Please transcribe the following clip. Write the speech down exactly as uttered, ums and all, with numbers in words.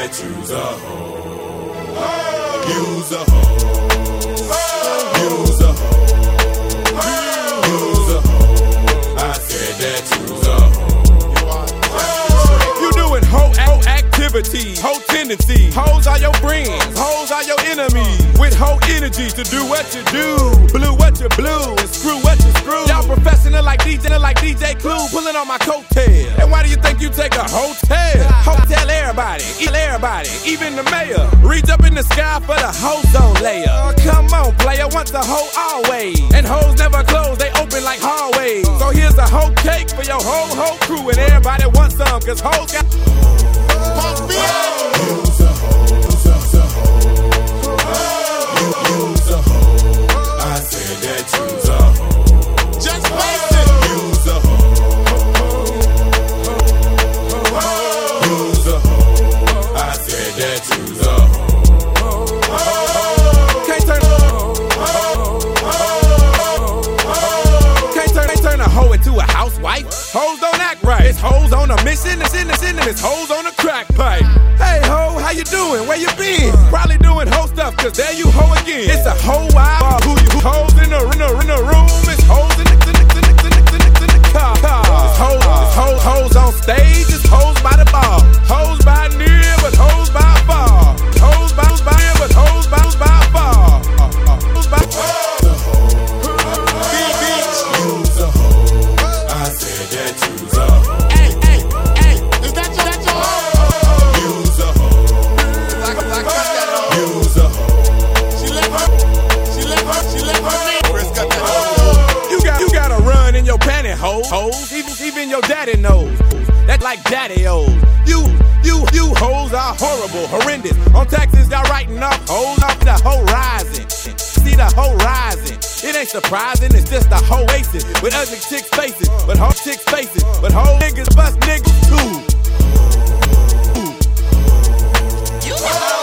that you's a hoe. You's a hoe. You's a hoe. You's a hoe. I said that you's a hoe. You doing hoe activities, hoe tendencies. Hoes are your friends, hoes are your enemies. With hoe energy to do what you do, blue what you blue, and screw what you screw. Y'all professional like D J, like D J Clue, pulling on my coattail. And why do you think you take a hotel? Hotel everybody, eat everybody, even the mayor. Reach up in the sky for the ozone layer. Oh, come on, player, once a hoe, always. And hoes never close, they open like hallways. So here's a hoe cake for your whole hoe crew, and everybody wants some, cause hoes got. You's a hoe. You's a hoe. You's a hoe. I said that you's a hoe. Just face it. You's a hoe. You's a hoe. I said that you's a hoe. Can't turn Can't turn, can't turn a hoe into a housewife. Hoes don't act right. It's hoes on a mission, it's in, it's in, and it's hoes on a crack pipe. Hey ho, how you doing? Where you been? Probably doing hoe stuff, cause there you hoe again. It's a hoe wild. Who you hoes in the, in the, in the room? It's hoes in the, in the, in the, in the, in the, in the car. It's hoes, it's hoes, hoes on stage. It's hoes by the bar. Hoes by near, but hoes by far. Hoes by, hoes by near, but hoes by, hoes by far. Hoes by far. You's a hoe. I said that you's a hoe. Hey, hey, hey, is that your, that your hoe? You's a hoe. Like, like, cut that hoe. You's a hoe. She left her, she left her, she left her name. Chris, cut that hoe. You got, you gotta run in your pantyhose. Hoes, even, even your daddy knows. That's like daddy-o's. You, you, you hoes are horrible, horrendous. On taxes, y'all writing off hoes off the horizon. See the horizon. It ain't surprising, it's just a hoe aces with ugly chicks faces, but hoe chicks faces, but hoe niggas bust niggas too. You know.